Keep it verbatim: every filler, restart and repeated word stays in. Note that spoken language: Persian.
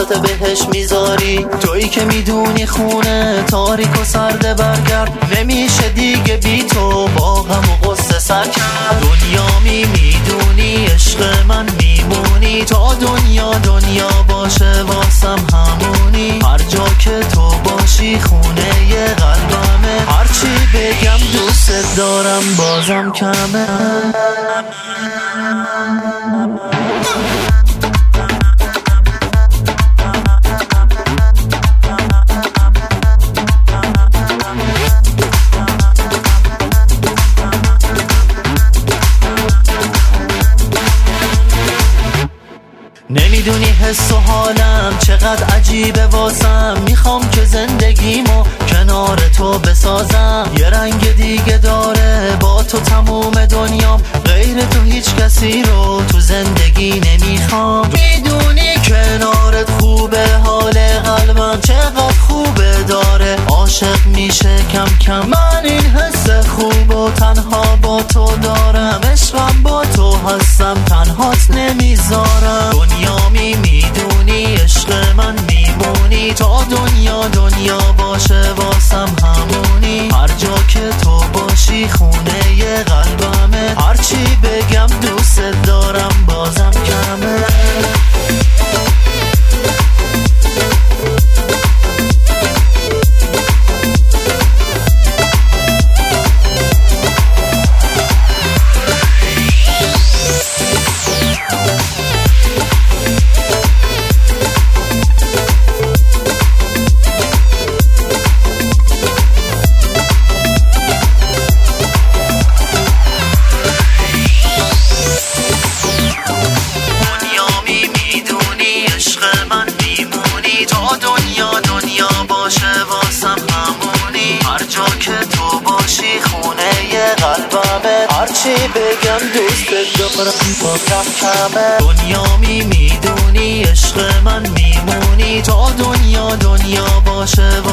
دستت بهش میذاری. تویی که میدونی خونه تاریک و سرده برگرد، نمیشه دیگه بی تو با غم و غصه سر کرد. دنیا می میدونی عشق من میمونی، تا دنیا دنیا باشه واسم همونی. هر جا که تو باشی خونه ی قلبمه، هرچی بگم دوست دارم بازم کمه. نمیدونی حس و حالم چقدر عجیبه واسم، میخوام که زندگیمو کنار تو بسازم. یه رنگ دیگه داره با تو تموم دنیام، غیر تو هیچ کسی رو تو زندگی نمیخوام. میدونی کنارت خوبه، حال قلبم چقدر خوبه داره. عاشق میشه کم کم من این حس خوب و تنها با تو دارم. عشقم با تو هستم تنهات نمیذارم. دنیا می میدونی عشق من میمونی، تا دنیا دنیا باشه واسم همونی. هر جا که تو باشی خونه ی قلبمه، هرچی بگم دوست دارم بازم کمه. دنیا دنیا باشه واسم همونی. هر جا که تو باشی خونه ی قلبمه، هرچی بگم دوست دارم بازم کمه. دنیا می میدونی عشق من میمونی، تا دنیا دنیا باشه